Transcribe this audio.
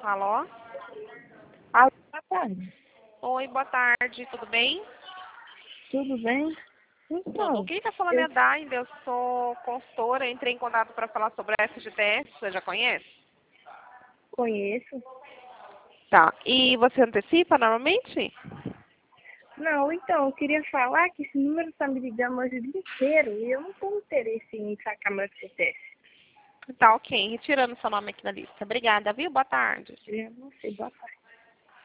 Alô? Alô, boa tarde. Oi, boa tarde, tudo bem? Tudo bem? Tudo. Então, Quem está falando é da ainda, eu sou consultora, entrei em contato para falar sobre a FGTS, você já conhece? conheço. Tá, e você antecipa normalmente? Não, então, eu queria falar que esse número está me ligando hoje o dia inteiro e eu não tenho interesse em sacar meu FGTS. Tá, ok, retirando seu nome aqui da lista. Obrigada, viu? Boa tarde. Eu não sei, boa tarde.